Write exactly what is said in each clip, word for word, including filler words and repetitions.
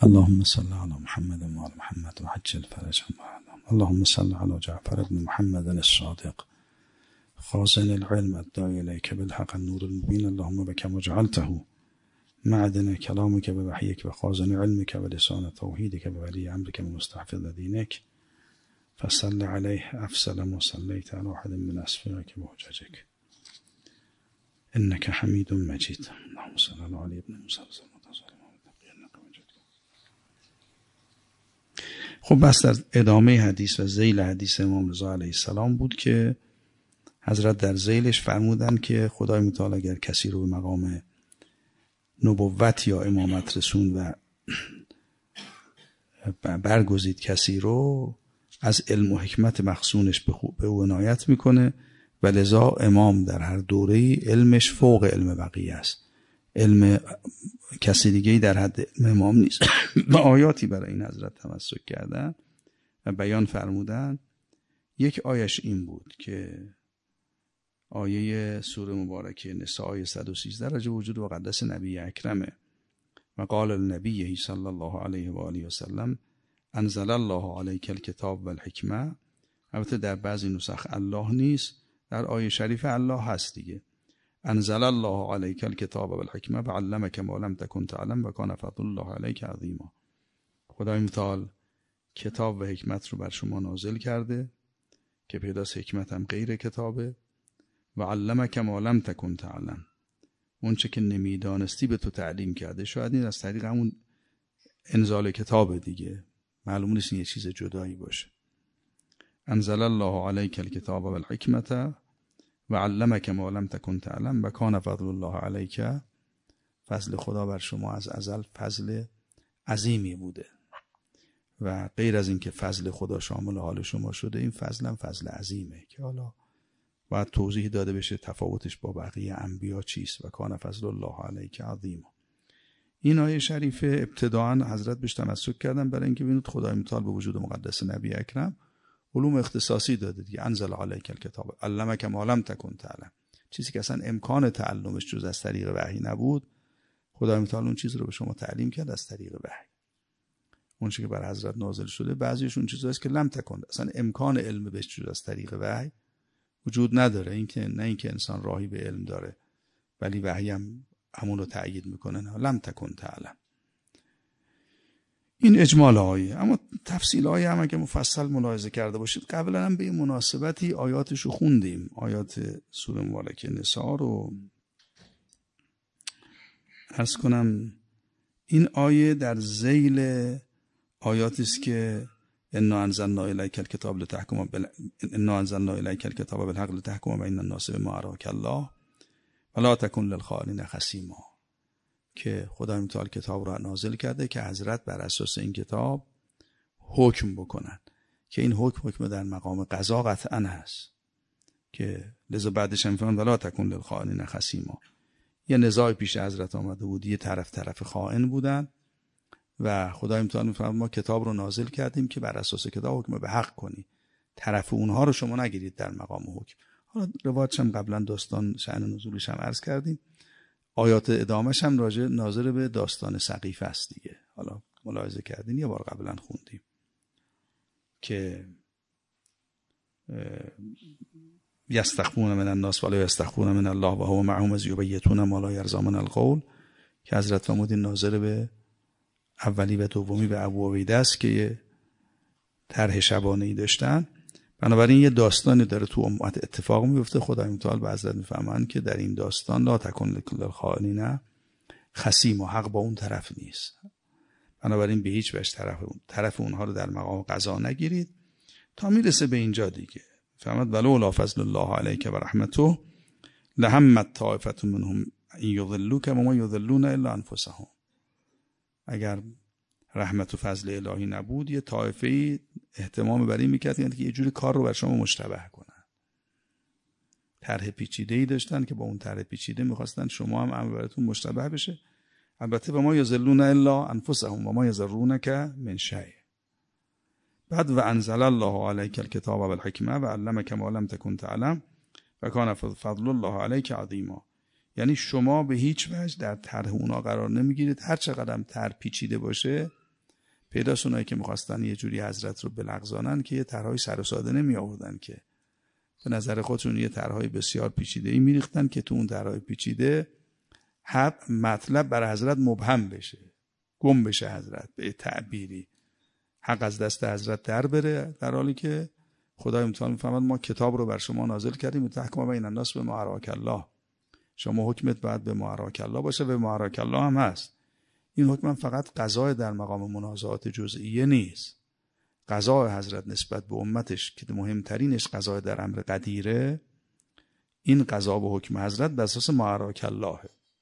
اللهم صل على محمد وعلى محمد وعجل فرجهم وعلهم. اللهم صل على جعفر بن محمد الصادق خازن العلم الداعي إليك بالحق النور المبين. اللهم بك وجعلته معدن كلامك بوحيك وخازن علمك ولسان توحيدك وولي أمرك ومستحفظ دينك، فصل عليه أفصل ما صليت على أحد من أصفيائك وحججك إنك حميد مجيد. اللهم صل على علي بن موسى. خب بس در ادامه حدیث و ذیل حدیث امام رضا علیه السلام بود که حضرت در ذیلش فرمودن که خدای متعال اگر کسی رو به مقام نبوت یا امامت رسون و برگزید کسی رو، از علم و حکمت مخزونش به او عنایت میکنه و لذا امام در هر دوره‌ای علمش فوق علم بقیه است. علم کسی دیگه‌ای در حد علم امام نیست. و آیاتی برای این حضرت تمسک کردن و بیان فرمودن. یک آیش این بود که آیه سوره مبارکه نساء آیه صد و سیزده راجع به وجود و قدس نبی اکرمه. و قال النبی صلی الله علیه و آله و سلم انزل الله علیک الکتاب و الحکمه. البته در بعضی نسخ الله نیست، در آیه شریف الله هست دیگه. انزل الله علیک الکتاب و الحکمه و علمک ما لم تکن تعلم و کان فضل الله علیک عظیما. خدای متعال کتاب و حکمت رو بر شما نازل کرده که پیداست حکمت هم غیر کتابه. و علمک ما لم تکن تعلم، اون چه که نمیدانستی به تو تعلیم کرده. شاید این از طریق همون انزال کتاب دیگه، معلوم نیست این یه چیز جدایی باشه. انزل الله علیک الکتاب و الحکمت و علمک ما لم تکن تعلم و کان فضل الله علیک. فضل خدا بر شما از ازل فضل عظیمی بوده و غیر از این که فضل خدا شامل حال شما شده، این فضل هم فضل عظیمه که حالا باید توضیح داده بشه تفاوتش با بقیه انبیا چیست. و کان فضل الله علیک عظیما. این آیه شریفه ابتداعا حضرت بهش تمسک کردن برای اینکه ببینید خدای متعال به وجود مقدس نبی اکرم علوم اختصاصی داده دیگه. انزل علیک الکتاب علمک ما لم تکن تعلم، چیزی که اصلا امکان تعلمش جز از طریق وحی نبود، خدای متعال اون چیز رو به شما تعلیم کرد از طریق وحی. اون چیزی که بر حضرت نازل شده بعضیش اون چیزاست که لم تکن، اصلا امکان علم بهش جز از طریق وحی وجود نداره. این که نه اینکه انسان راهی به علم داره ولی وحی هم همون رو تأیید میکنه، نه لم تکن تعلم. این اجمال آیه. اما تفصیل آیه هم که مفصل ملاحظه کرده باشید، قبلا هم به این مناسبتی آیاتش رو خوندیم. آیات سوره مبارکه نساء رو عرض کنم. این آیه در ذیل آیاتی است که انا انزلنا الیک الکتاب لتحکم بال انا انزلنا الیک الکتاب بالحق لتحکم بین الناس بما اراک الله ولا تکن للخائنین خصیما، که خدای متعال کتاب را نازل کرده که حضرت بر اساس این کتاب حکم بکنن، که این حکم حکم در مقام قضا قطعا هست، که لذا بعدش هم فرمان ولا تکن للخائنین خصیما. یه نزاع پیش حضرت آمده بود، یه طرف طرف خائن بودن و خدای متعال میفرماد ما کتاب رو نازل کردیم که بر اساس کتاب حکم به حق کنی، طرف اونها رو شما نگیرید در مقام حکم. حالا روایتش هم قبلا داستان شأن نزولش هم عرض کردیم. آیات ادامهش هم راجع ناظر به داستان سقیفه است دیگه. حالا ملاحظه کردین، یه بار قبلا خوندیم که یستخفون من الناس ولا یستخفون من الله و هو معهم اذ یبیتون ما لا یرضی من القول، که حضرت فرمودین ناظر به اولی و دومی به ابو عبیده است که یه طرح شبانه‌ای داشتن. بنابراین یه داستانی داره تو امت اتفاق میفته. خدای متعال به حضرت میفهمند که در این داستان لا تکن للخائنین خصیم، و حق با اون طرف نیست. بنابراین به هیچ وجه طرف اون طرف اونها رو در مقام قضا نگیرید تا میرسه به اینجا دیگه. فرمود ولولا فضل الله علیک و رحمته لهمت طائفة منهم ان یضلوک و ما یضلون الا انفسهم. اگر رحمت و فضل الهی نبود، یه طایفه‌ای اهتمام بر این می‌کردن که یه جوری کار رو بر شما مشتبه کنن. طرح پیچیده‌ای داشتن که با اون طرح پیچیده می‌خواستن شما هم امر براتون مشتبه بشه. البته و ما یذلون الا انفسهم و ما یضرونک من شیء. بعد و انزل الله علیک الکتاب و الحکمه و علمک ما لم تکن تعلم و کان فضل الله علیک عظیما. یعنی شما به هیچ وجه در طرح اونا قرار نمیگیرید، هر چقدر هم طرح پیچیده باشه پیداست اونایی که میخواستن یه جوری حضرت رو بلغزانن که یه طرحهای سر و ساده نمی آوردن، که به نظر خودشون یه طرحهای بسیار پیچیده‌ای میریختن که تو اون طرحهای پیچیده حق مطلب برای حضرت مبهم بشه، گم بشه حضرت به تعبیری، حق از دست حضرت در بره، در حالی که خدای متعال میفهمد ما کتاب رو بر شما نازل کردیم تحکم بین الناس به ما اراک الله، شما حکمت باید به ما اراک الله باشه، به ما اراک الله هم هست. این حکم فقط قضای در مقام منازعات جزئیه نیست، قضای حضرت نسبت به امتش که مهمترینش قضای در امر قدیره، این قضا و حکم حضرت بر اساس ما اراک الله.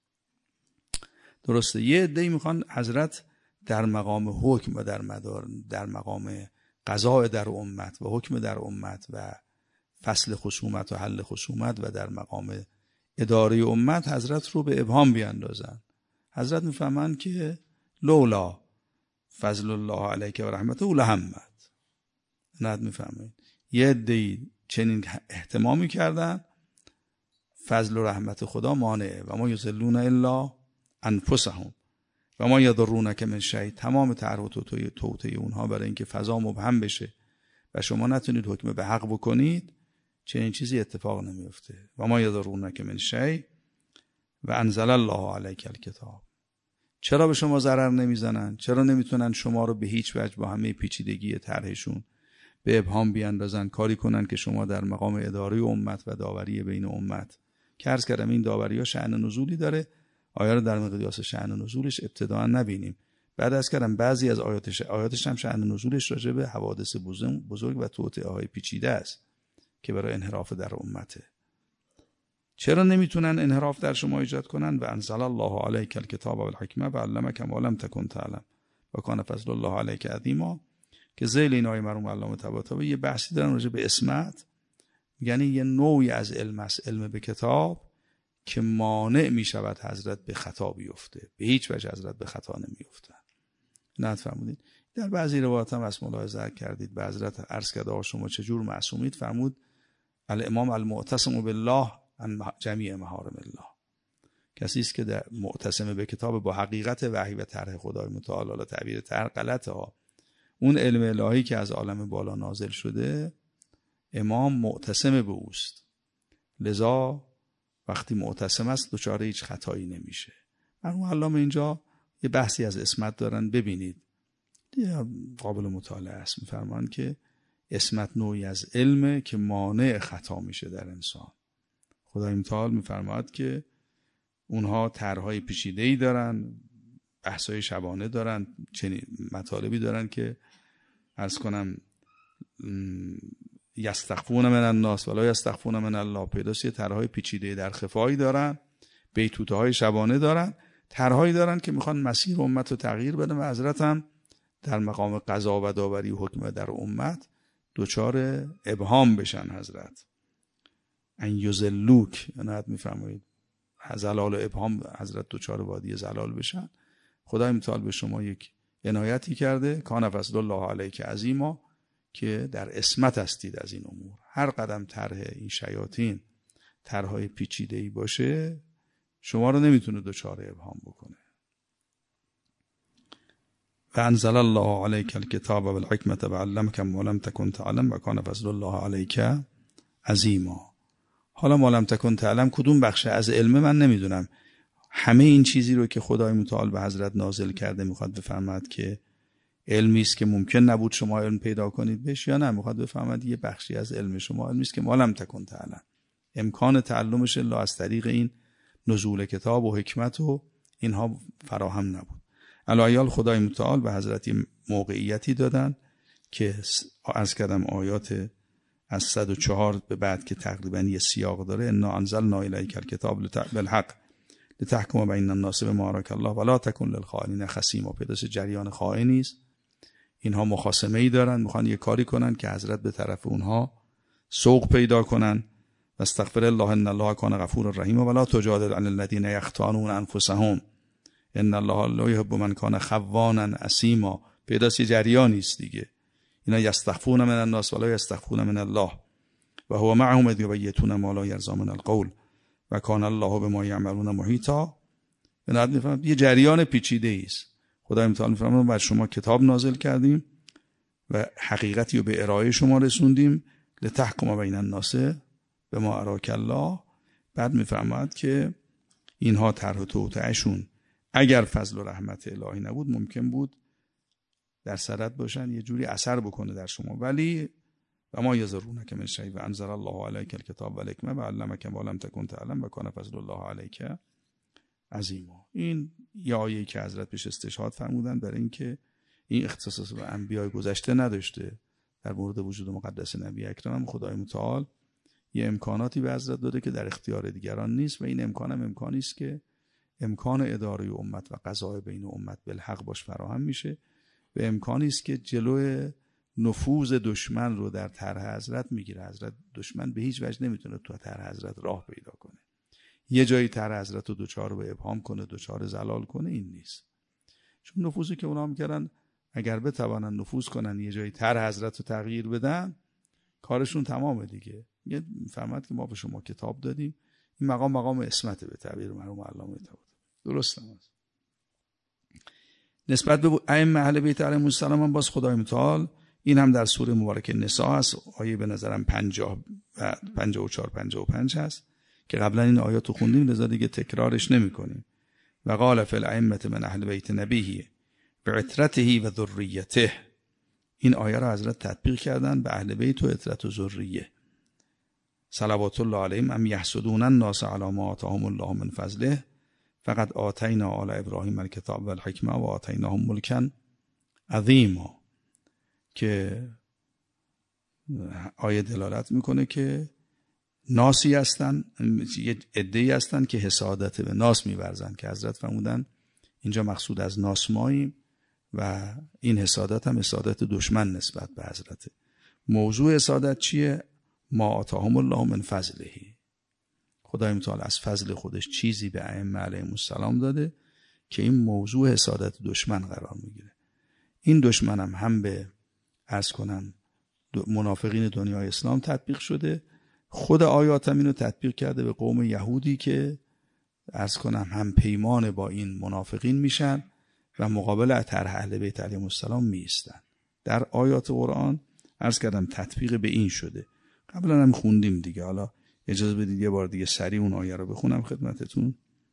درسته یه عده‌ای میخوان حضرت در مقام حکم و در مدار در مقام قضاء در امت و حکم در امت و فصل خصومت و حل خصومت و در مقام اداره امت حضرت رو به ابهام بیاندازن. حضرت میفهمن که لولا فضل الله علیک و رحمته لهمت. نه میفهمین یه عده‌ای چنین اهتمامی کردن، فضل و رحمت خدا مانعه و ما یضلون الا انفسهم و ما یضرونک من شیء. تمام طرح و توطئه اونها برای اینکه فضا مبهم بشه و شما نتونید حکم به حق بکنید، چنین چیزی اتفاق نمیفته. و ما یضرونک من شیء و انزل الله علیک الکتاب. چرا به شما ضرر نمیزنن؟ چرا نمیتونن شما رو به هیچ وجه با همه پیچیدگی طرحشون به ابهام بیاندازن، کاری کنن که شما در مقام اداره امت و داوری بین امت که عرض کردم این داوری ها شأن نزولی داره، آیه رو در مقیاس شأن نزولش ابتداء نبینیم. بعد از کردم بعضی از آیاتش آیاتش هم شأن نزولش راجع به حوادث بزرگ و توطئه های پیچیده است که برای انحراف در امته. چرا نمیتونن انحراف در شما ایجاد کنن؟ و انزل الله علیک الکتاب و الحکمه و علمک ما لم تکن تعلم و کان فضل الله علیک عظیما، که ذیل این آیه مرحوم علامه طباطبایی یه بحثی دارن راجع به اسمت، یعنی یه نوعی از علم است، علم به کتاب، که مانع می شود حضرت به خطا بیفته، به هیچ وجه حضرت به خطا نمی افتن. نه فرمودید در بعضی روایات هم از ملاحظه کردید به حضرت عرض کرده شما چجور معصومید، فرمود الامام المعتصم بالله عن جمیع محارم الله. کسی است که در معتصم به کتاب با حقیقت وحی و طرح خدای متعال، حالا تعبیر طرح غلطه ها، اون علم الهی که از عالم بالا نازل شده، امام معتصم به اوست، لذا وقتی معتصم است دچار هیچ خطایی نمیشه. مرحوم علامه اینجا یه بحثی از اسمت دارن، ببینید قابل مطالعه است. میفرمان که اسمت نوعی از علمه که مانع خطا میشه در انسان. خدای متعال میفرماد که اونها طرحهای پیچیده‌ای دارن، بحث‌های شبانه دارن، چنین مطالبی دارن که عرض کنم یستخفون من الناس ولا یستخفون من الله. پیداست یه طرحهای پیچیده در خفایی دارن، بیتوته‌های شبانه دارن، طرحهایی دارن که میخوان مسیر امت رو تغییر بدن و حضرت هم در مقام قضا و داوری و حکم در امت دوچار ابهام بشن. حضرت ان یذلوک، یعنی میفرمایید زلال و ابهام، حضرت دوچار وادی زلال بشن. خدای متعال به شما یک عنایتی کرده، کان فضل الله علیک عظیما، که در عصمت هستید از این امور. هر قدم طرح این شیاطین طرحهای پیچیده‌ای باشه، شما رو نمیتونه دچار ابهام بکنه. و انزل الله علیک الکتاب و الحکمه و علمک ما لم تکن تعلم و کان فضل الله علیک عظیما. حالا ما لم تکن تعلم کدوم بخشه از علم من نمیدونم. همه این چیزی رو که خدای متعال به حضرت نازل کرده میخواد بفهمد که علمی است که ممکن نبود شما علم پیدا کنید بهش، یا نه میخواد بفهمد یه بخشی از علم شما علمی است که ما لم تکن تعلم، امکان تعلمش الا از طریق این نزول کتاب و حکمت و اینها فراهم نبود. علایال خدای متعال به حضرت موقعیتی دادن که عرض کردم آیات از صد و چهار به بعد که تقریبا یه سیاق داره، انا انزلنا الیک الکتاب بالحق لتحکم بین الناس بما اراک الله ولا تکن للخائنین خصیما. پیداست جریان خائنی است، اینها مخاصمه ای دارن، میخوان یه کاری کنن که حضرت به طرف اونها سوق پیدا کنن. و استغفر الله ان الله کان غفور رحیم ولا تجادل عن الذین یختانون انفسهم ان الله لا یحب من کان خوانا اثیما. پیداست جریانی است دیگه، اینا یستخفون من الناس ولا یستخفون من الله و هو معهم اذ یبیتون ما لا یرضی من القول و کان الله بما یعملون محیطا. بنابراین یه جریان پیچیده است. خدای متعال می‌فرماید بر شما کتاب نازل کردیم و حقیقتی رو به ارائه شما رسوندیم لتحکم بین الناس بما اراک الله. بعد می‌فرماید که اینها طرح و توطئه‌شون اگر فضل و رحمت الهی نبود ممکن بود در سرت باشن، یه جوری اثر بکنه در شما، ولی و ما یذرونک من شیء و انزل الله علیک الکتاب و الحکمه و علمک ما لم تکن تعلم و کان فضل الله علیک عظیما. این یه آیه‌ای که حضرت بهش استشهاد فرمودن برای اینکه این اختصاص به انبیای گذشته نداشته. در مورد وجود مقدس نبی اکرم خدای متعال یه امکاناتی به حضرت داده که در اختیار دیگران نیست و این امکان هم امکانی است که امکان اداره امت و قضای بین امت بالحق باش فراهم میشه و امکانی است که جلوی نفوذ دشمن رو در طرح حضرت میگیره. حضرت دشمن به هیچ وجه نمیتونه تو طرح حضرت راه پیدا کنه. یه جایی طرح حضرت رو دوچار به ابهام کنه، دوچار زلال کنه، این نیست. چون نفوذی که اونا میکردن اگر بتوانن نفوذ کنن یه جایی طرح حضرت رو تغییر بدن کارشون تمامه دیگه. میگه فهمت که ما به شما کتاب دادیم. این مقام مقام عصمته به تعبیر مرحوم علامه طباطبایی. درسته است. نسبت به ائمه اهل بیت علیهم السلام هم باز خدای متعال این هم در سوره مبارکه نساء است، آیه به نظرم پنجاه و پنجاه و چهار پنجاه و پنج هست که قبلا این آیات رو خوندیم لذا دیگه تکرارش نمی‌کنیم. و قال فی الائمه من اهل بیت نبیه بعترته و ذریته. این آیه را حضرت تطبیق کردن به اهل بیت و عترت و ذریه صلوات الله علیهم ام یحسدون الناس علی ما آتاهم الله من فضله فقد آتینا آل ابراهیم الکتاب و الحکمه و آتیناهم ملکا عظیما. که آیه دلالت میکنه که ناسی هستن، یه عده‌ای هستن که حسادت به ناس می‌ورزن که حضرت فرمودن اینجا مقصود از ناس ماییم و این حسادت هم حسادت دشمن نسبت به حضرت. موضوع حسادت چیه؟ ما آتاهم الله من فضله. خدای متعال از فضل خودش چیزی به ائمه علیهم السلام داده که این موضوع حسادت دشمن قرار میگیره. این دشمن هم هم به عرض کنم منافقین دنیای اسلام تطبیق شده، خود آیات هم اینو تطبیق کرده به قوم یهودی که عرض کنم هم پیمان با این منافقین میشن و مقابل طرح اهل بیت علیهم السلام میستن. در آیات قرآن عرض کردم تطبیق به این شده. قبلا هم خوندیم دیگه، حالا اجازه بدید یه بار دیگه سریع اون آیه رو بخونم خدمتتون.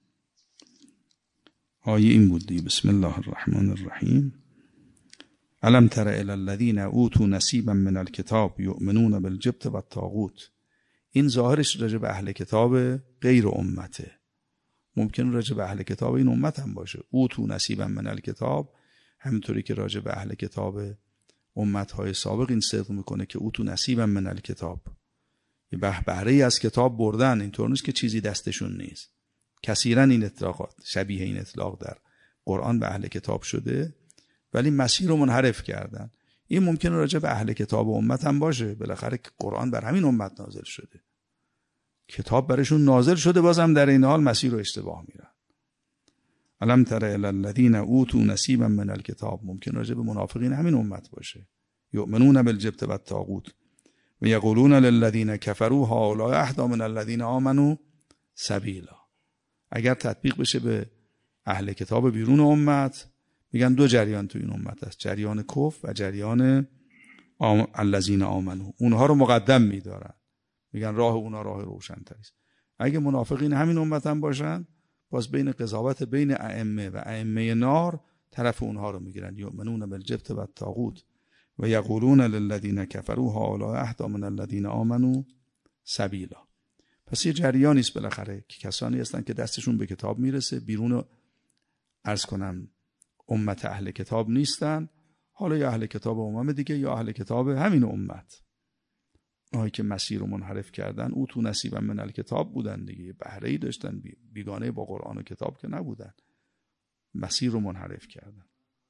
آیه این بود دیگه. بسم الله الرحمن الرحیم. الم تر الی الذین اوتوا نصیبا من الکتاب یؤمنون بالجبت و الطاغوت. این ظاهرش راجع به اهل کتاب غیر امته، ممکن راجع به اهل کتاب این امت هم باشه. اوتوا نصیبا من الکتاب همونطوری که راجع به اهل کتاب امتهای سابق این صدق میکنه که اوتوا نصیبا من الکتاب، یه بهره‌ای از کتاب بردن. اینطور نیست که چیزی دستشون نیست. کثیرا این اطلاقات شبیه این اطلاق در قرآن به اهل کتاب شده ولی مسیر رو منحرف کردن. این ممکنه راجع به اهل کتاب و امت هم باشه، بالاخره قرآن بر همین امت نازل شده، کتاب برشون نازل شده، بازم در این حال مسیر رو اشتباه میرن. الم تر الی الذین اوتوا نصیبا من الکتاب ممکن راجع به منافقین همین امت باشه. یؤمنون بالجبت و الطاغوت و یقولون للذین کفروا هؤلاء اهدی من الذین آمنوا سبیلا. اگر تطبیق بشه به اهل کتاب بیرون امت میگن دو جریان تو این امت است، جریان کفر و جریان آم... الذین آمنوا. اونها رو مقدم میدارن، میگن راه اونها راه روشن‌تری است. اگه منافقین همین امت هم باشن باز بین قضاوت بین ائمه و ائمه نار طرف اونها رو میگیرن. یؤمنون بالجبت و الطاغوت و یقولون للذین کفروا هؤلاء اهدی من الذین آمنوا سبیلا. پس یه جریانی است بالاخره که کسانی هستن که دستشون به کتاب میرسه، بیرون عرض کنم امت اهل کتاب نیستن، حالا یا اهل کتاب امم دیگه یا اهل کتاب همین امت، اونایی که مسیر رو منحرف کردن. او تو نصیبا من الکتاب بودن دیگه، بهره‌ای داشتن، بیگانه با قرآن و کتاب که نبودن، مسیر رو منحرف کردن.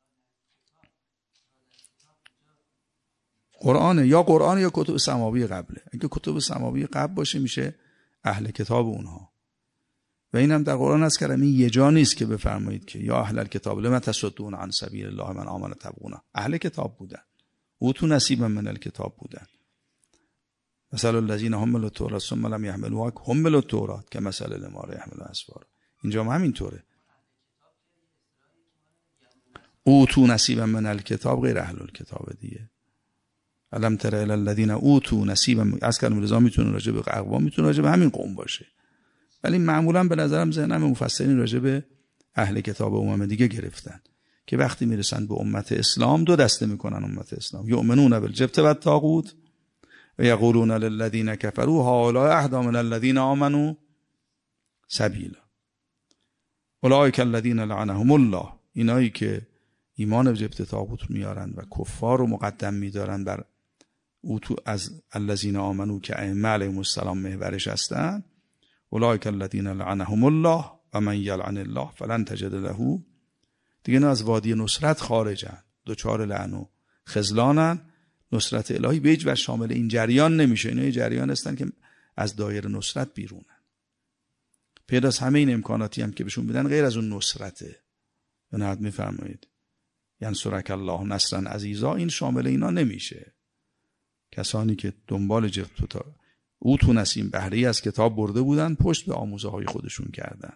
قرآن یا قرآن یا کتب سماوی قبله. اگه کتب سماوی قبل باشه میشه اهل کتاب اونها. و اینم در قرآن هست که این یه جا نیست که بفرمایید که یا اهل الکتاب لما تصدون عن سبیل الله من آمن تبغون. اهل کتاب بودن، او تو نصیبا من الکتاب بودن. مثلا الذین حملوا التوراة ثم لم یحملوها حملوا التوراة کمثل الحمار یحمل اسفارا. اینجا هم همینطوره. اوتو نصیبا من الکتاب غیر اهل الکتاب دیگه. الم تر الی الذین اوتو نصیبا، از کلمه رضا میتونه راجع به اقوام، میتونه راجع به همین قوم باشه، ولی معمولا به نظرم ذهنم مفسرین راجع به اهل کتاب و امم دیگه گرفتن که وقتی میرسن به امت اسلام دو دسته میکنن امت اسلام، یؤمنون بالجبت و الطاغوت و یقولون للذین کفروا هؤلاء اهدی من الذین آمنوا سبیلا اولئک الذین لعنهم الله. اینایی که ایمان به جبت طاغوت میارن و کفار رو مقدم میدارن بر اوتو از الذین آمنو که ائمه علیهم السلام محورش هستن، اولئک الذین لعنهم الله و من یلعن الله فلن تجد له، دیگه نه از وادی نصرت خارجن، دوچار لعن و خذلانن، نصرت الهی به هیچ وجه شامل این جریان نمیشه. اینا جریان هستن که از دایره نصرت بیرونن. پیداست همه این امکاناتی هم که بهشون بدن غیر از اون نصرته. بنابراین میفرمایید ینصرک الله نصرا عزیزا، این شامل اینا نمیشه. کسانی که دنبال جبت او تو نسیم بهره از کتاب برده بودن، پشت به آموزه های خودشون کردن.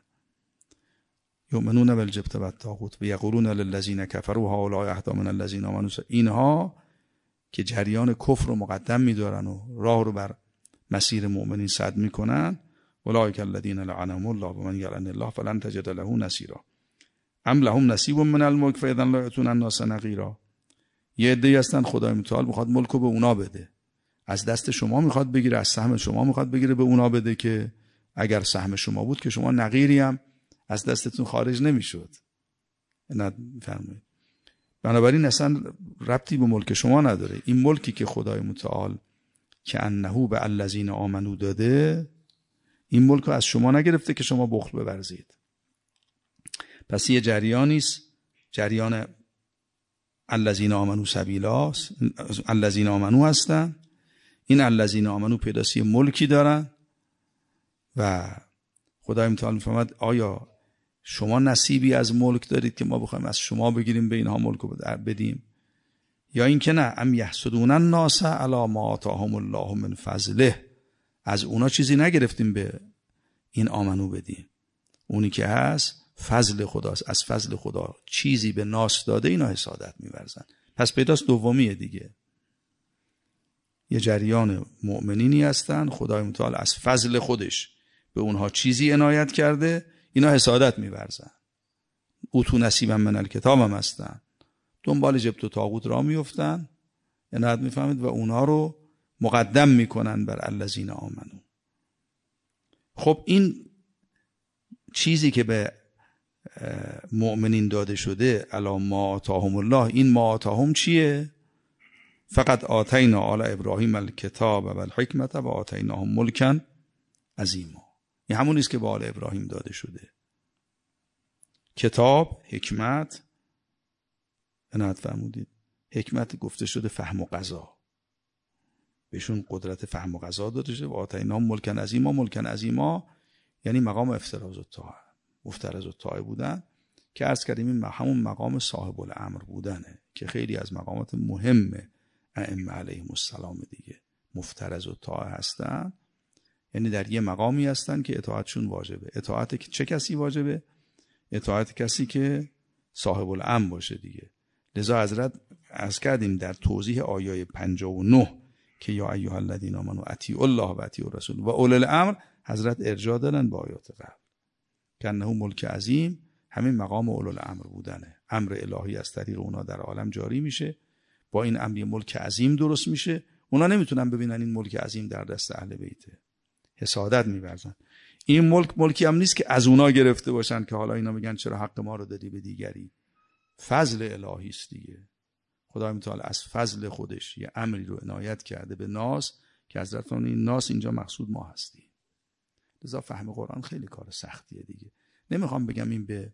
یؤمنون بالجبت و الطاغوت و یقولون للذین کفروا هؤلاء اهدی من الذین آمنوا، اینها که جریان کفر رو مقدم میدارن و راه رو بر مسیر مؤمنین سد میکنن، اولئک الذین لعنهم الله و من یلعن الله فلن تجد له نصیرا ام لهم نصیب من الملک فاذا لا یؤتون الناس نقیرا. یه عده‌ای هستن خدای متعال میخواد ملک رو به اونا بده، از دست شما میخواد بگیره، از سهم شما میخواد بگیره به اونا بده، که اگر سهم شما بود که شما نقیری هم از دستتون خارج نمیشد. نه فرمایید. بنابراین اصلا ربطی به ملک شما نداره. این ملکی که خدای متعال که انه به الذین آمنو داده، این ملک رو از شما نگرفته که شما بخل بورزید. پس یه جریانی است، جریان الذین آمنو سبیلاست، الذین آمنو هستن. این الذین آمنو پیداست یه ملکی دارن و خدای متعال میفرماد آیا شما نصیبی از ملک دارید که ما بخوایم از شما بگیریم به اینها ملک رو بدیم، یا این که نه ام یحسدون الناس علی ما آتاهم الله من فضله، از اونا چیزی نگرفتیم به این آمنو بدیم، اونی که هست فضل خداست، از فضل خدا چیزی به ناس داده، اینا حسادت می‌ورزن. پس پیداست دومیه دیگه، یه جریان مؤمنینی هستن خدای متعال از فضل خودش به اونها چیزی عنایت کرده، اینا حسادت می‌ورزن. اوتو نصیبا من الکتاب هم هستن، دنبال جبت و طاغوت را میفتن، عنایت میفهمید و اونها رو مقدم میکنن بر الذین آمنو. خب این چیزی که به مؤمنین داده شده الا ما آتاهم الله، این ما آتاهم چیه؟ فقط آتینا آل ابراهیم الکتاب و الحکمت و آتیناهم ملکا عظیما. این همون نیست که به آل ابراهیم داده شده، کتاب، حکمت. عنایت فرمودید حکمت گفته شده فهم و قضا، بهشون قدرت فهم و قضا داده شده. و آتیناهم ملکا عظیما، ملکا عظیما یعنی مقام افتراض الطاعه، مفترض الطاعه بودن که عرض کردیم این همون مقام صاحب الامر بودنه که خیلی از مقامات مهم ائمه علیهم السلام دیگه مفترض الطاعه هستن، یعنی در یه مقامی هستن که اطاعتشون واجبه. اطاعت چه کسی واجبه؟ اطاعت کسی که صاحب الامر باشه دیگه. لذا حضرت عرض کردیم در توضیح آیه پنجاه و نه که یا ایها الذین آمنوا اطیعوا الله و اطیعوا الرسول و اولی الامر، حضرت ارجاع دادن به آیات قبل که انه ملک عظیم، همین مقام اولی الامر بودنه. امر الهی از طریق اونا در عالم جاری میشه، با این امر ملک عظیم درست میشه. اونا نمیتونن ببینن این ملک عظیم در دست اهل بیته، حسادت می‌ورزن. این ملک ملکی هم نیست که از اونا گرفته باشن که حالا اینا میگن چرا حق ما رو دادی به دیگری. فضل الهی است دیگه. خدای متعال از فضل خودش یه امری رو عنایت کرده به ناس که حضرت فرمودن این ناس اینجا مقصود ما هستیم. لذا فهم قرآن خیلی کار سختیه دیگه. نمیخوام بگم این به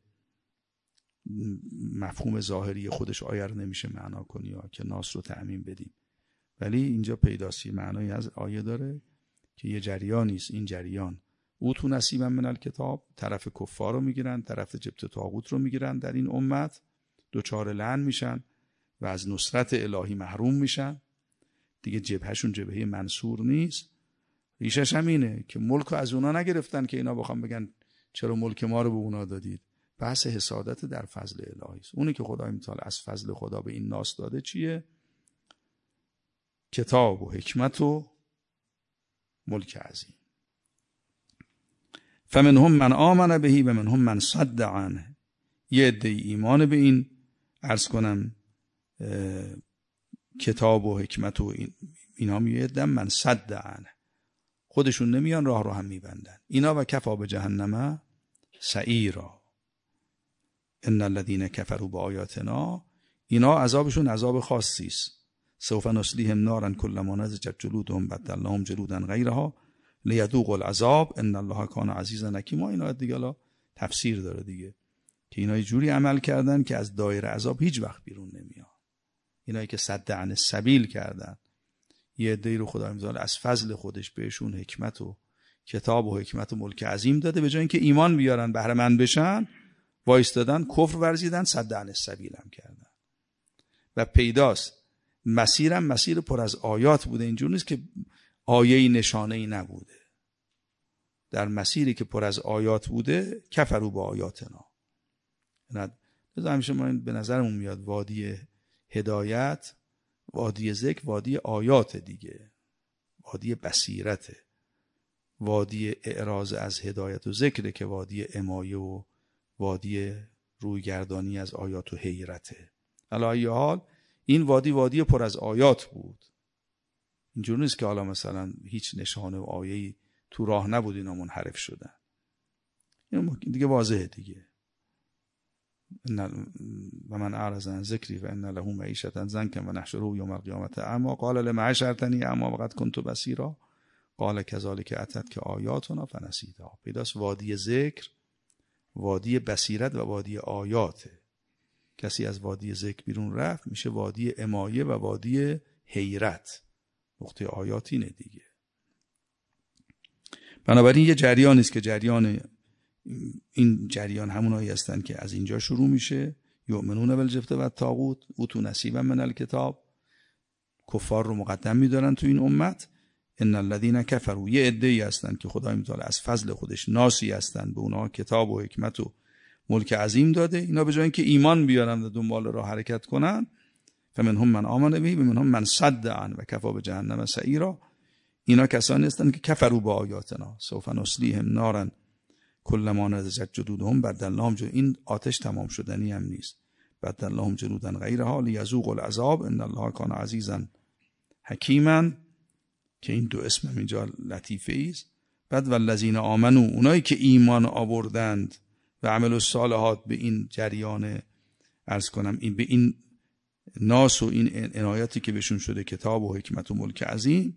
مفهوم ظاهری خودش آیه رو نمیشه معنا کنی یا که ناس رو تعمیم بدیم، ولی اینجا پیداست معنایی از آیه داره که یه جریانی است. این جریان اوتو نصیبا من الکتاب، طرف کفار رو میگیرن، طرف جبت طاغوت رو میگیرن، در این امت دوچار لعن میشن و از نصرت الهی محروم میشن دیگه. جبهشون جبهه منصور نیست. ریشش هم اینه که ملک رو از اونا نگرفتن که اینا بخوام بگن چرا ملک ما رو به اونا دادید، بحث حسادت در فضل الهی است. اونی که خدای متعال از فضل خدا به این ناس داده چیه؟ کتاب و حکمت و ملک عظیم. فمنهم من آمن بهی و منهم من صد عنه. یه عده ایمان به این عرض کنم کتاب و حکمت و این اینا میادن من صد عنه، خودشون نمیان، راه رو هم میبندن. اینا و کفا به جهنم سعیرا. ان الذين كفروا بآیاتنا، اینا عذابشون عذاب خاصی است. سوف نصلیهم نارا کلما نضجت جلودهم بدلناهم جلودا غیرها لیذوقوا العذاب ان الله کان عزیزا حکیما. اینا دیگه حالا تفسیر داره دیگه که اینا یه جوری عمل کردن که از دایره عذاب هیچ وقت بیرون نمیان. اینایی که صد عن السبیل کردن، یه عده‌ای رو خدای متعال از فضل خودش بهشون حکمت و کتاب و حکمت و ملک عظیم داده، به جای اینکه ایمان بیارن بهره مند بشن وایستادن کفر ورزیدن، صد عن السبیل هم کردن. و پیداست مسیرم مسیر پر از آیات بوده، اینجور نیست که آیه‌ای نشانه‌ای نبوده. در مسیری که پر از آیات بوده کفروا با آیاتنا. نه همیشه ما به نظرمون میاد وادی هدایت، وادی ذکر، وادی آیات دیگه، وادی بصیرته، وادی اعراض از هدایت و ذکره که وادی امایه و وادی رویگردانی از آیات و حیرته. علی ای حال این وادی وادی پر از آیات بود. اینجور نیست که حالا مثلا هیچ نشانه و آیه‌ای تو راه نبود اینا منحرف شدن. این دیگه واضحه دیگه. و من اعرض عن ذکری فان له معیشة ضنکا و نحشره یوم القیامة اعما قال لم حشرتنی اعما وقد كنت بصیرا قال كذلك اتتک آیاتنا فنسیتها. پیداست وادی ذکر، وادی بصیرت و وادی آیاته. کسی از وادی ذکر بیرون رفت میشه وادی امایه و وادی حیرت. نقطه آیات اینه دیگه. بنابراین یه جریانی است که جریان این جریان همونایی هستن که از اینجا شروع میشه. یؤمنون بالجبت و الطاغوت اوتوا نصیبا من الکتاب. کفار رو مقدم میدارن تو این امت. ان الذين كفروا، یه عده‌ای هستن که خدای متعال از فضل خودش ناسی هستن، به اونها کتاب و حکمت و ملک عظیم داده. اینا به جای اینکه ایمان بیارن و دنبال راه حرکت کنن، فمنهم من آمن به و منهم من صد عنه و کفا بجهنم سعیرا. اینا کسانی هستن که کفروا با آیاتنا سوف نصلیهم نارا کلما نضجت جلودهم بدلناهم جلودا. این آتش تمام شدنی هم نیست. بدلناهم جلودا غیرها لیذوقوا العذاب ان الله کان عزیزا حکیما، که این دو اسم اینجا لطیفه است. بعد والذین آمنو، اونایی که ایمان آوردند و عمل الصالحات به این جریان عرض کنم این به این ناس و این عنایتی که بهشون شده کتاب و حکمت و ملک عظیم،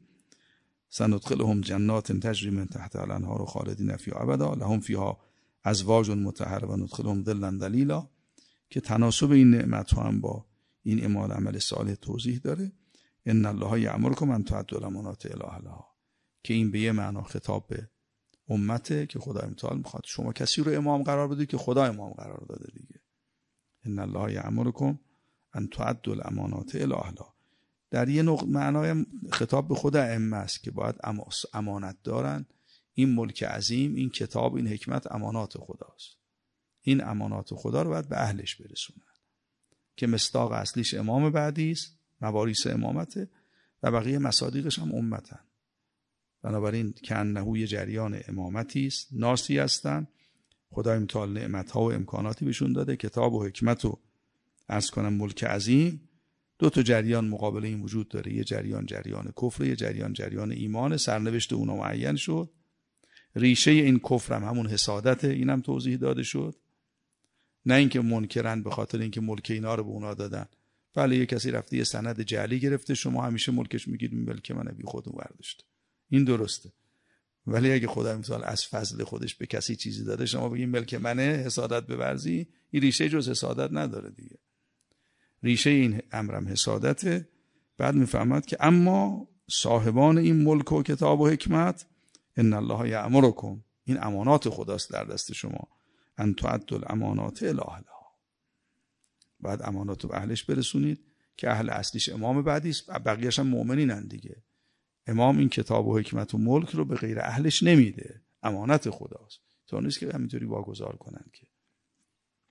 سندخلهم جنات تجری من تحتها الانهار خالدین فیها ابدا لهم فیها ازواج مطهره و ندخلهم ظلا ظلیلا، که تناسب این نعمت ها هم با این اعمال عمل صالح توضیح داره. ان الله یأمرکم ان تؤدوا الامانات الی اهلها، که این به یه معنا خطاب به امته که خدای متعال میخواد شما کسی رو امام قرار بدید که خدا امام قرار داده دیگه. ان الله یأمرکم ان تؤدوا الامانات الی اهلها. در یه نقطه معنای خطاب به خود ائمه است که باید امانت دارن. این ملک عظیم، این کتاب، این حکمت امانات خداست. این امانات خدا رو باید به اهلش برسونن که مصداق اصلیش امام بعدی است، مواریث امامته، و بقیه مصادیقش هم امتن. بنابراین که انه یه جریان امامتی است، ناسی هستن. خدای متعال نعمت‌ها و امکاناتی بهشون داده، کتاب و حکمت و عرض کنم ملک عظیم. دو تا جریان مقابل این وجود داره. یه جریان جریان کفر، یه جریان جریان ایمان. سرنوشت اونا معین شد. ریشه این کفر هم همون حسادته، اینم توضیح داده شد. نه اینکه منکرن به خاطر اینکه ملک اینا رو به اونا دادن. بله یه کسی رفته یه سند جعلی گرفته، شما همیشه ملکش میگید ملک منه، بی خود برداشته. این درسته. ولی اگه خدای متعال از فضل خودش به کسی چیزی داده شما بگید ملک منه، حسادت بورزی، این ریشه جز حسادت نداره دیگه. ریشه این امرم حسادته. بعد میفهمد که اما صاحبان این ملک و کتاب و حکمت، ان الله یأمرکم، این امانات خداست در دست شما، ان تؤدوا الامانات الی اهلها. بعد امانات رو به اهلش برسونید که اهل اصلیش امام بعدی است، بقیه‌اش هم مؤمنینن دیگه. امام این کتاب و حکمت و ملک رو به غیر اهلش نمیده، امانت خداست. تو نیست که همینطوری واگذار کنن که.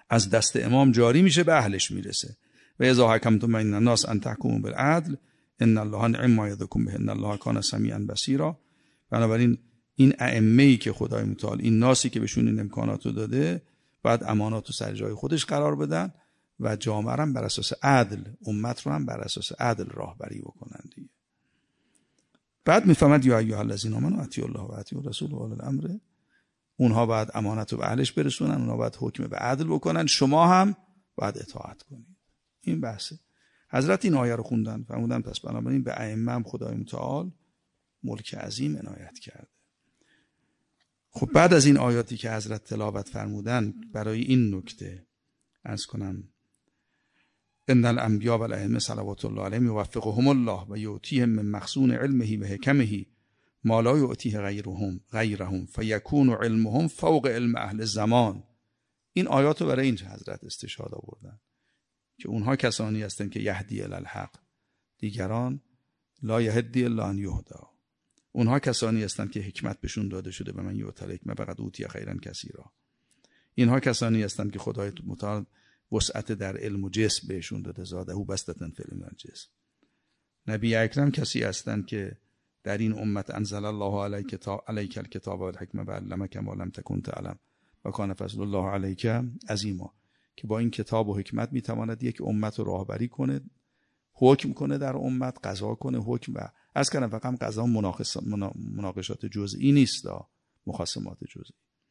از دست امام جاری میشه به اهلش میرسه. و اذا حکمتم بین الناس ان تحکموا بالعدل ان الله نعم ما یعظکم به ان الله کان سمیعا بصیرا. بنابراین این ائمه‌ای که خدای متعال این ناسی که بهشون این امکاناتو داده باید اماناتو سر جای خودش قرار بدن و جامعه رو هم بر اساس عدل، امت رو هم بر اساس عدل راهبری بکنن دیگه. بعد میفهمد یا ایها الذین آمنوا اطیعوا الله و اطیعوا الرسول و اولی الامر. اونها باید امانت رو به اهلش برسونن، اونها باید حکم به عدل بکنن، شما هم باید اطاعت کنید. این بحثه. حضرت این آیه رو خوندن فرمودن پس بنابراین به ائمه هم خدای متعال ملک عظیم عنایت کرده. خب بعد از این آیاتی که حضرت تلاوت فرمودن برای این نکته عرض کنم ان الانبیاء والائمه صلوات الله علیهم یوفقهم الله و یؤتیهم من مخزون علمه و حکمه ما لا یؤتیه غیرهم غیرهم فیکون علمهم فوق علم اهل الزمان. این آیات رو برای این حضرت استشهاد آوردن که اونها کسانی هستند که یهدی الی الحق، دیگران لا یهدی الا ان یهدا. اونها کسانی هستند که حکمت بهشون داده شده به من یؤتی الحکمه فقد اوتی خیرا کثیرا. اینها کسانی هستند که خدای متعال وسعت در علم و جسم بهشون داده، زاده او بسطتن فی العلم و الجسم. نبی اکرم کسی هستند که در این امت انزل الله علیک کتاب علیک الکتاب و الحکمه و علمک ما لم تکن تعلم و کان فضل الله علیک عظیما، که با این کتاب و حکمت میتواند یک امت رو راهبری کنه، حکم کنه در امت، قضا کنه، حکم و از کنم فقط قضا مناقشات جزئی نیست، مخاصمات جزئی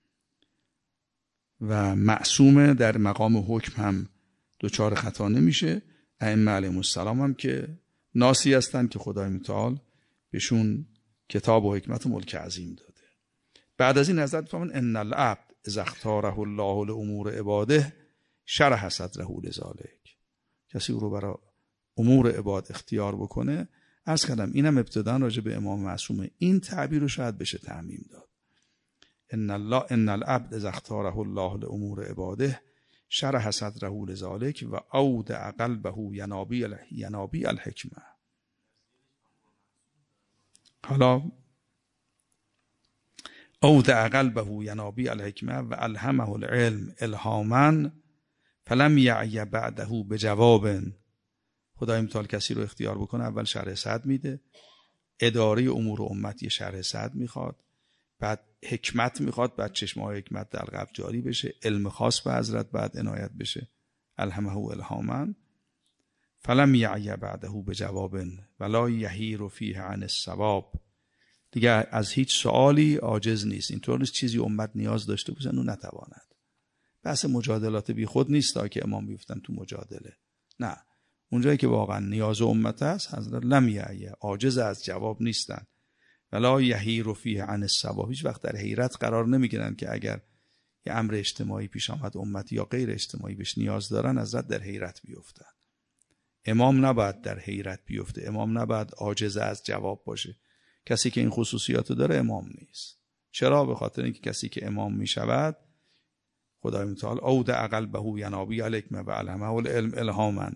و معصومه در مقام حکم هم دوچار خطا نمیشه. ائمه علیهم السلام هم که ناسی هستند که خدای متعال بهشون کتاب و حکمت و ملک عظیم داده. بعد از این حضرت فرمودن ان العبد اذا اختاره الله لامور عباده شرح صدره لذلک. کسی او رو برای امور عباد اختیار بکنه، عرض کردم اینم ابتداً راجع به امام معصومه این تعبیر رو شاید بشه تعمیم داد. ان الله ان العبد اذا اختاره الله لامور عباده شرح صدره لذلک و اودع قلبه ینابیع ینابیع الحکمه. حالا اودع قلبه ینابیع الحکمه و الهمه العلم الهاما فلم یعی بعده بجواب. خدای متعال کسی رو اختیار بکنه اول شرح صدر میده، اداره امور امت یه شرح صدر میخواد، بعد حکمت میخواد، بعد چشمه‌های حکمت در قلب جاری بشه، علم خاص به حضرت بعد عنایت بشه، الهمه الهاما فلم یعی بعده بجواب ولا یحیر فیه عن الصواب. دیگه از هیچ سوالی عاجز نیست. اینطور نیست چیزی امت نیاز داشته باشه اون نتواند. بحث مجادلات بی خود نیست تا که امام بیفتن تو مجادله، نه، اونجایی که واقعا نیاز امت است حضرت لم یعی، عاجز از جواب نیستن. ولا یحیر فیه عن الصواب، هیچ وقت در حیرت قرار نمیگیرن که اگر یه امر اجتماعی پیش آمد امت یا غیر اجتماعی بهش نیاز دارن حضرت در حیرت بیفتن. امام نباید در حیرت بیفته، امام نباید عاجز از جواب باشه. کسی که این خصوصیاتو داره امام نیست. چرا؟ به خاطر اینکه کسی که امام میشود خدای متعال اودع قلبه ینابیع الحکمه و الهمه العلم الهاما،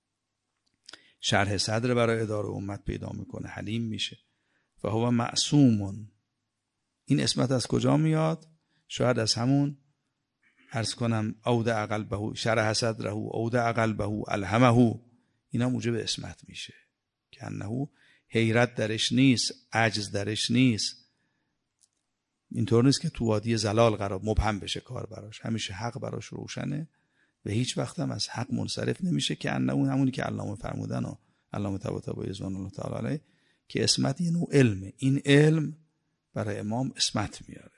شرح صدر برای اداره امت پیدا میکنه، حلیم میشه و هو معصوم. این اسمت از کجا میاد؟ شاید از همون عرض کنم اودع قلبه شرح صدره اودع قلبه الهمه، اینا موجب اسمت میشه که انه حیرت درش نیست، عجز درش نیست. اینطور نیست که تو وادی زلال قرار مبهم بشه کار براش، همیشه حق براش روشنه و هیچ وقت هم از حق منصرف نمیشه که انه همونی که علامه فرمودن و علامه طباطبایی رضوان الله تعالی علیه که اسمت یه نوع علمه. این علم برای امام اسمت میاره.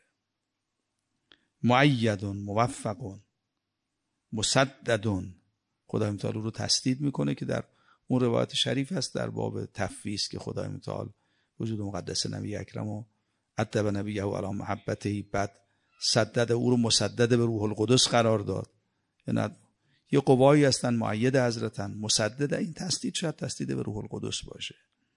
مؤید موفق مسدد، خدای متعال رو تسدید میکنه که در اون روایت شریف هست در باب تفویض که خدای متعال وجود مقدس نبی اکرم و ادب نبیه علی محبته، بعد سدد او رو مسدد به روح القدس قرار داد. یعنی یه قوایی هستن مؤید حضرتن، مسدد، این تسدید شاید تسدید به روح القدس باشه.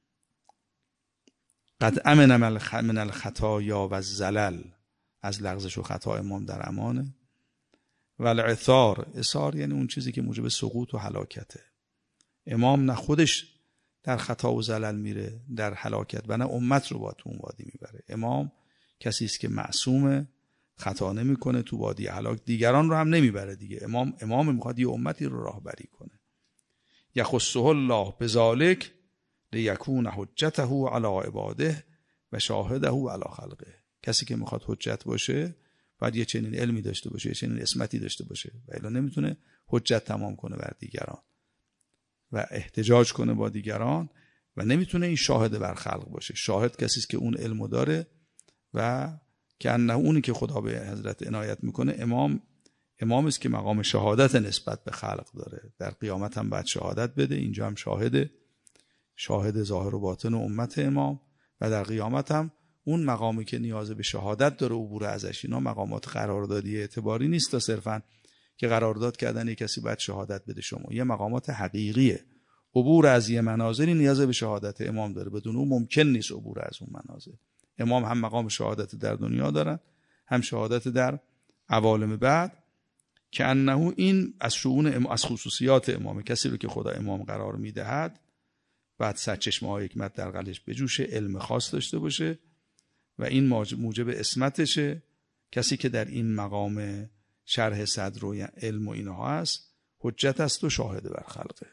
قد امن من الخطایا و الزلل، از لغزش و خطا امام در امانه. و العثار، اثار یعنی اون چیزی که موجب سقوط و هلاکته. امام نه خودش در خطا و زلل میره در هلاکت و نه امت رو با تو اون وادی میبره. امام کسی است که معصومه، خطا نمیکنه، تو وادی هلاک دیگران رو هم نمیبره دیگه. امام امام میخواد یه امتی رو راهبری کنه. یخصه الله بذالک لیکون حجته علی عباده و شاهده علی خلقه. کسی که میخواد حجت باشه باید یه چنین علمی داشته باشه، یه چنین اسمتی داشته باشه، و الا نمیتونه حجت تمام کنه بر دیگران و احتجاج کنه با دیگران، و نمیتونه این شاهد بر خلق باشه. شاهد کسی است که اون علمو داره و که انه اونی که خدا به حضرت عنایت میکنه امام امام است که مقام شهادت نسبت به خلق داره. در قیامت هم باید شهادت بده، اینجا هم شاهده، شاهد ظاهر و باطن و امت امام، و در قیامت هم اون مقامی که نیاز به شهادت داره عبور ازش. اینا مقامات قراردادی اعتباری نیست تا صرفاً که قرارداد کردن یک کسی باید شهادت بده شما. یه مقامات حقیقیه. عبور از یه منازلی نیاز به شهادت امام داره، بدون اون ممکن نیست عبور از اون منازل. امام هم مقام شهادت در دنیا دارن، هم شهادت در عوالم بعد، که انه این از شؤون از خصوصیات امام. کسی رو که خدا امام قرار میدهد بعد سرچشمه های حکمت در قلبش بجوشه، علم خاص داشته باشه و این موجب اسمتشه. کسی که در این مقام شرح صدر و علم و اینها هست حجت است و شاهد بر خلقه.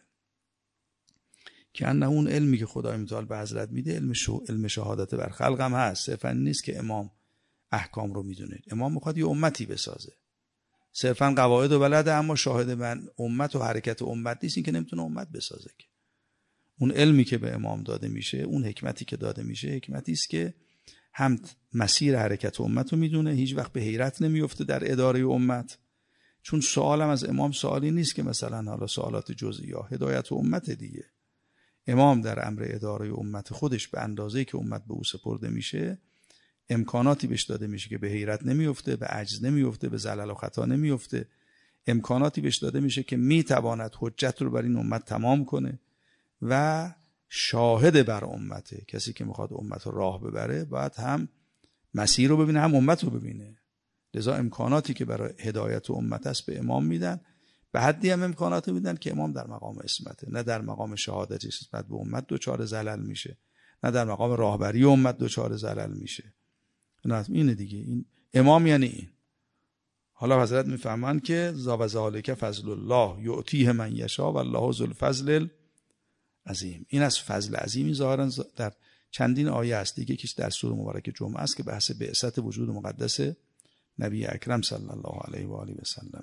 که انه اون علمی که خدای متعال به حضرت میده علم شو علم شهادت بر خلق هم هست. صرفا نیست که امام احکام رو میدونه. امام میخواد یه امتی بسازه، صرفا قواعد و بلده، اما شاهد من امت و حرکت امت نیست. این که نمیتونه امت بسازه. که اون علمی که به امام داده میشه، اون حکمتی که داده میشه، حکمتی است که هم مسیر حرکت امت رو میدونه، هیچ وقت به حیرت نمیفته در اداره امت. چون سوالم از امام سوالی نیست که مثلا حالا سوالات جزئی یا هدایت امت دیگه. امام در امر اداره امت خودش به اندازه‌ای که امت به او سپرده میشه امکاناتی بهش داده میشه که به حیرت نمیفته، به عجز نمیفته، به زلل و خطا نمیفته. امکاناتی بهش داده میشه که میتواند حجت رو بر این امت تمام کنه و شاهد بر امته. کسی که میخواد امت رو راه ببره باید هم مسیر رو ببینه هم امت رو ببینه. لذا امکاناتی که برای هدایت امت است به امام میدن، به حدی هم امکانات میدن که امام در مقام اسمته، نه در مقام شهادت نسبت به امت دوچار زلل میشه، نه در مقام راهبری امت دوچار زلل میشه. نه اینه دیگه. این امام یعنی این. حالا حضرت میفهمن که ذا ذالک فضل الله یعطیه من یشاء والله ذو الفضل عظیم. این از فضل عظیمی ظاهرا در چندین آیه است دیگه، یکیش در سوره مبارکه جمعه است که بحث بعثت وجود مقدس نبی اکرم صلی الله علیه و آله و سلم.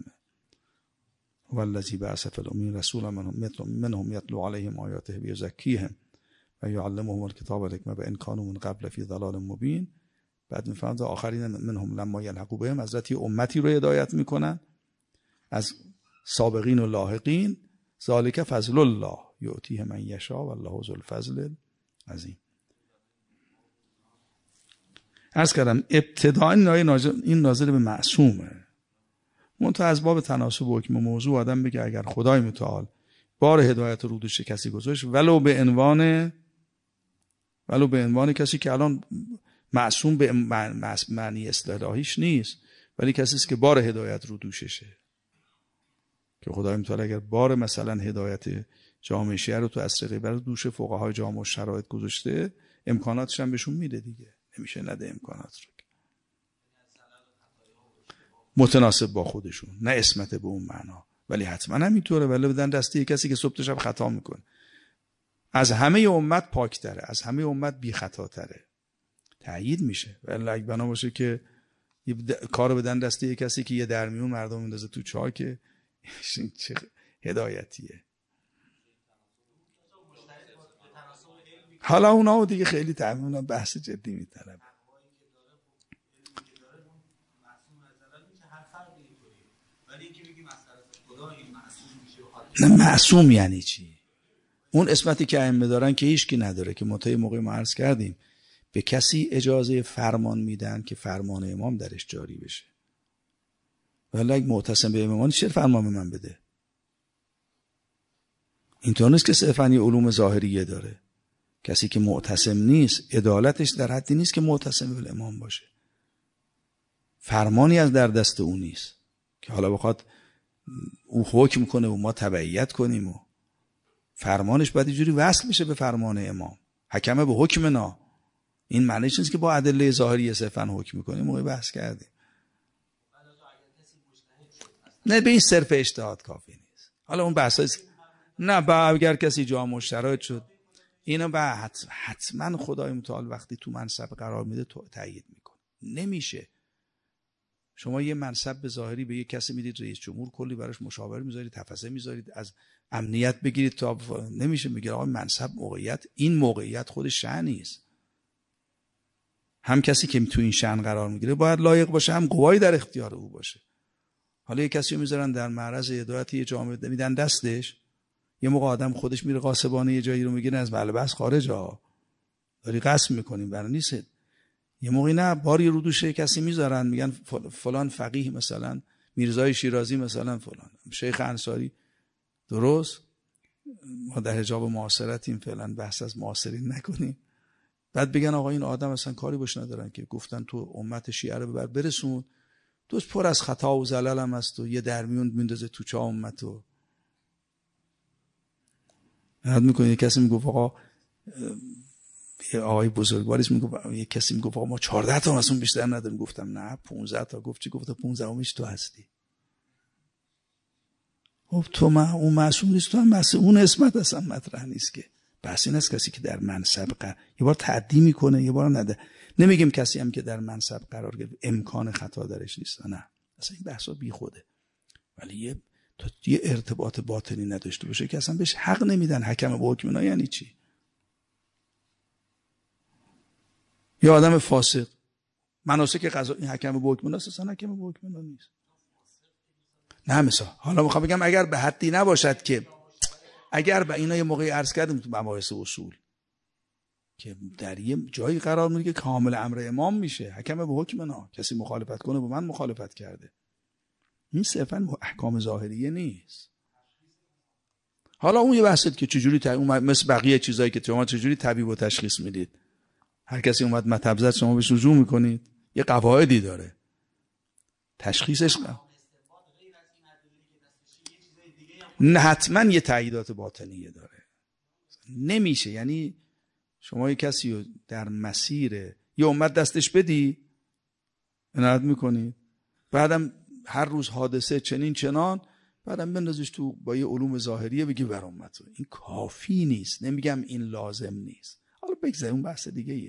والذی بعث فی الامین رسولا منهم منهم یتلو علیهم آیاته و یزکیهم و یعلمهم الکتاب والحکمة و ان کانوا من قبل فی ضلال مبین. بعد میفهمند آخرین منهم لما یلحقوا بهم، حضرت امتی رو هدایت میکنن از سابقین و لاحقین. ذالک فضل الله یعطیه من یشاء والله ذو الفضل عظیم. عرض کردم ابتداء این ناظر به معصومه، منتها از باب تناسب حکم موضوع آدم بگه اگر خدای متعال بار هدایت رو دوش کسی گذاشت، ولو به عنوان ولو به عنوان کسی که الان معصوم به معنی اصطلاحیش نیست، ولی کسی است که بار هدایت رو دوششه، که خدای متعال اگر بار مثلا هدایت جامعه شیعه رو تو عصر غیبر دوش فقهای جامعه و شرایط گذاشته، امکاناتش هم بهشون میده دیگه. نمیشه نده امکانات رو متناسب با خودشون، نه اسمت به اون معنا، ولی حتما هم اینطوره. ولی بدن دسته کسی که صبح تا شب خطا میکنه، از همه امت پاکتره، از همه امت بی خطاتره، تأیید میشه. ولی اگه بنا باشه که کارو بدن دسته کسی که یه درمیون مردم میندازه تو چاه، که چه هدایتیه. حالا اونا دیگه خیلی تعمیم بحث جدی میطلبه. نه معصوم یعنی چی؟ اون اسمتی که ائمه دارن که هیچ کی نداره، که متأ موقع ما عرض کردیم به کسی اجازه فرمان میدن که فرمان امام درش جاری بشه. ولی اگه معتصم به امامان چه فرمان به من بده؟ اینطور نیست که صرفاً یه علوم ظاهریه داره. کسی که معتصم نیست عدالتش در حدی نیست که معتصم به امام باشه. فرمانی از در دست اون نیست که حالا بخواد او حکم کنه و ما تبعیت کنیم، و فرمانش باید اینجوری وصل بشه به فرمان امام. حکمه به حکمنا، این معنیش نیست که با ادله ظاهری صرفاً حکم میکنیم. ما بحث کردیم نه به این صرف اجتهاد کافی نیست. حالا اون بحثای نه با اگر کسی جامع شرایط شد اینو با حتما خدای متعال وقتی تو منصب قرار میده تو تایید میکنه. نمیشه شما یه منصب به ظاهری به یه کسی میدید رئیس جمهور، کلی براش مشاور میذارید، تفسیر میذارید، از امنیت بگیرید تا نمیشه. میگه آقا منصب موقعیت، این موقعیت خودش شأن نیست. هم کسی که تو این شأن قرار میگیره باید لایق باشه، هم قوایی در اختیار او باشه. حالا یه کسی رو میذارن در معرض هدایت یه جامعه میدن دستش، یه موقع آدم خودش میره قاسبانه یه جایی رو میگیره از محل بحث خارج ها داری قسم میکنیم برای نیست. یه موقعی نه باری رو دوشه کسی میذارن میگن فلان فقیه مثلا میرزای شیرازی مثلا فلان شیخ انصاری. درست ما در حجاب معاصرتیم فعلا بحث از معاصرین نکنیم. بعد بگن آقا این آدم اصلا کاری باش ندارن که گفتن تو امت شیعه رو ببر برسون، دوست پر از خطا و زلال هم هست و یه درمیون میندازه تو چا امتو. یاد میکنه یه کسی میگفت آقا یه آقای بزرگواریست میگفت یه کسی میگفت آقا ما چهارده تا مسئول بیشتر نداریم. گفتم نه پانزده تا. گفت چی؟ گفت پانزده میش تو هستی. خب تو ما اون مسئول نیست، تو هم مسئول. اون اسمت اصلا مطرح نیست که. بحث این است کسی که در منصب قرار یه بار تعدی میکنه یه بار نده. نمیگیم کسی هم که در منصب قرار گرفت امکان خطا درش نیست، نه اصلا این بحثا بی خوده. ولی یه تا یه ارتباط باطنی نداشته باشه که اصلا بهش حق نمیدن. حکم به حکم اینا یعنی چی؟ یا آدم فاسق مناسک قضا این حکم به حکم اینا اصلا حکم به حکم اینا نیست. نه مثلا حالا میخوام بگم اگر به حدی نباشد که اگر به اینا یه موقعی عرض کردیم تو مباحث اصول که در یه جایی قرار میگیره که کامل امر امام میشه، حکم به حکم اینا، کسی مخالفت کنه با من مخالفت کرده، این صرفا احکام ظاهریه نیست. حالا اون یه بحثه که چجوری ت... اون مثل بقیه چیزایی که شما چجوری طبیب و تشخیص میدید. هر کسی اومد مطب زد شما بهش رجوع میکنید، یه قواعدی داره تشخیصش. نه حتما یه تاییدات باطنیه داره. نمیشه یعنی شما یه کسی رو در مسیر یه امت دستش بدی عنایت میکنید، بعدم هر روز حادثه چنین چنان، بعدم بندازش تو با یه علوم ظاهریه بگی بر امت. این کافی نیست. نمیگم این لازم نیست. حالا بگذاریم اون بحث دیگه ایه.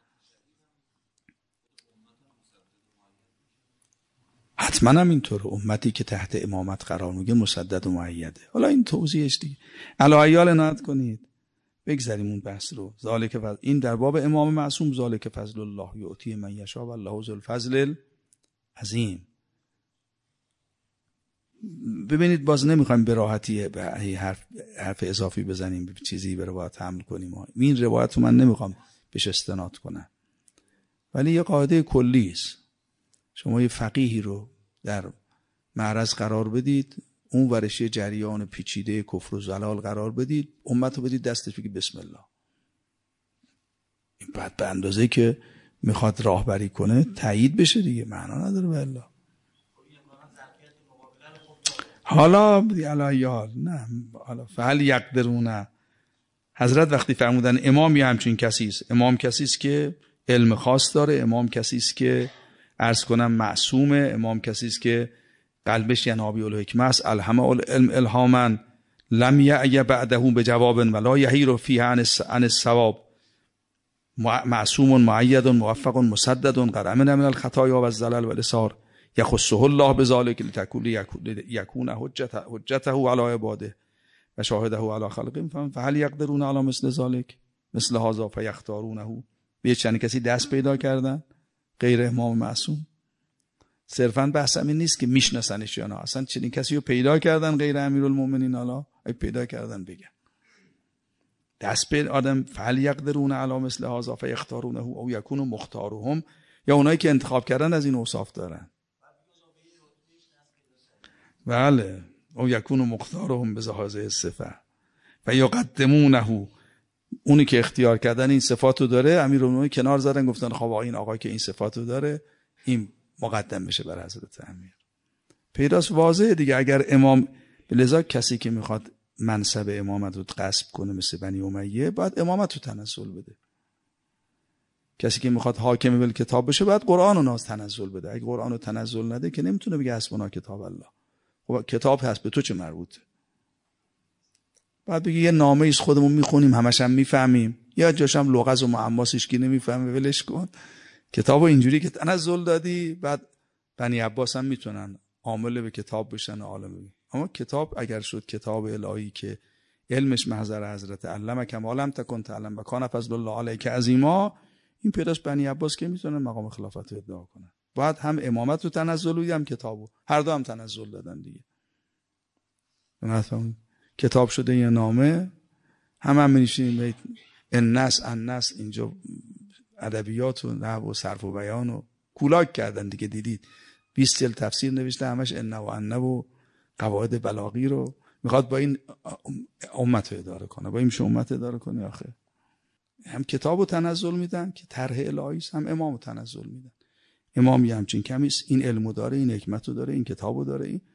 حتما هم اینطور امتی که تحت امامت قرار میگه مسدد و مؤیده. حالا این توضیحش دیگه علایال عنایت کنید. بگذاریم اون بحث رو. ذالک فضل، این در باب امام معصوم، ذالک فضل الله یؤتی من یشاء والله ذو الفضل العظیم. ببینید باز نمیخوایم به راحتی به حرف حرف اضافی بزنیم، به چیزی به روایت حمل کنیم. این روایت رو من نمیخوام بهش استناد کنم، ولی یه قاعده کلی است. شما یه فقیهی رو در معرض قرار بدید، اون ورش جریان پیچیده کفر و ضلال قرار بدید، امت رو بدید دستش بگید بسم الله. این بعد به اندازه که میخواد راهبری کنه تایید بشه دیگه، معنا نداره والله. حالا علایال نه حالا فعل یقدرونه. حضرت وقتی فرمودن امام یه همچین کسی است، امام کسی است که علم خاص داره، امام کسی است که عرض کنم معصومه، امام کسی است که قلبش ینابی الحکمه است، الهمه العلم الهاما لم یعی بعده بجواب ولا یحیر فیه عن الصواب، معصوم معید موفق مسدد قد امن من الخطایا و الزلل و الاسار یخصه الله بذلک لیکون حجته علی عباده و شاهده علی خلقه فهل یقدرون علی مثل ذلک مثل هذا فیختارونه. به چند کسی دست پیدا کردن غیر امام معصوم. صرفا بحث این نیست که میشناسنش یا نه، اصلا چنین کسی رو پیدا کردن غیر امیرالمومنین. حالا ای پیدا کردن بگن دست به آدم فعل یقدرون علی مثل هذا فیختارونه او یکون مختارهم، یا اونایی که انتخاب کردن از این اوصاف دارن. بله او یکون مختارهم بهذه الصفه و یقدمونه، اونی که اختیار کردن این صفاتو داره امیرالمومنین کنار زدن گفتن خب این آقا که این صفاتو داره این مقدم بشه بر حضرت امیر. پیداست واضحه دیگه. اگر امام لذا کسی که میخواد منصب امامت رو غصب کنه مثل بنی امیه باید امامت رو تنزل بده. کسی که میخواد حاکم بالکتاب بشه باید قرآن رو ناز تنزل بده. اگه قرآن رو تنزل نده که نمیتونه بگه حسبنا کتاب الله. خب کتاب هست، به تو چه مربوطه؟ بعد بگی یه نامه ایست خودمون میخونیم همش هم میفهمیم، یا جاشم لغز و معماس هیچ کی نمیفهمه ولش کن. کتابو اینجوری که تنزل دادی، بعد بنی عباس هم میتونن عامل به کتاب بشن عالم بگی. اما کتاب اگر شد کتاب الهی که علمش محضر حضرت علم کما لم تکن تعلم و کان فضل الله علیک عظیما، این پیداش بنی عباس که میتونن مقام خلافت رو ادعا کنن. بعد هم امامت رو تنزل بدی هم کتابو، هر دو هم تنزل دادن دیگه. مثلا کتاب شده یه نامه، هم هم می‌نویسیم الناس الناس، اینجا ادبیات و نحو و صرف و بیان و کولاک کردن دیگه. دیدید بیست جلد تفسیر نوشته همش ان و ان و قواعد بلاغی رو میخواد با این امت رو اداره کنه. با این میشه امت اداره کنه آخه؟ هم کتابو تنزل میدن که طرح الهی است، هم امامو تنزل میدن. امامی همچین کمی است، این علمو داره، این حکمتو داره، این کتابو داره. این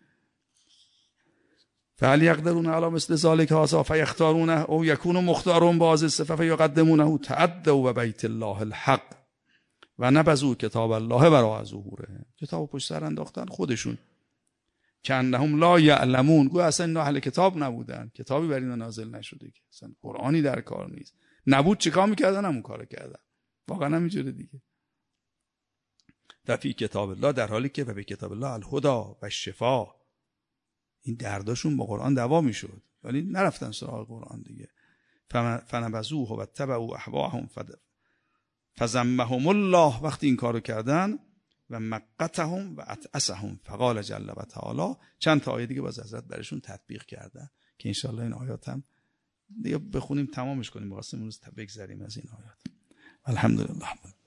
فعلی یقدرون علی مثل ذلک هذا فیختارونه او یکون مختارون باز الصفه فیقدمونه تعدوا و بیت الله الحق و نبذوا کتاب الله برای ظهوره. کتابو پشت سر انداختن خودشون، کانهم لا یعلمون، گویا اصلا اینا اهل کتاب نبودن، کتابی بر اینا نازل نشده، که اصلا قرآنی در کار نیست. نبود چیکار میکردن؟ همون کارو کردن. واقعا همینجوره دیگه. در فی کتاب الله، در حالی که و به کتاب الله الهدى و الشفا، این درداشون با قرآن دوا میشد، ولی نرفتن سراغ قرآن دیگه. فنبذوه و تبعوا اهواهم فذمهم الله، وقتی این کارو کردن و مقتهم و اتعسهم فقال جل و تعالی. چند تا آیه دیگه باز حضرت برشون تطبیق کردن که انشالله این آیات هم دیگه بخونیم تمامش کنیم، واسه امروز بگذریم از این آیات. الحمدلله.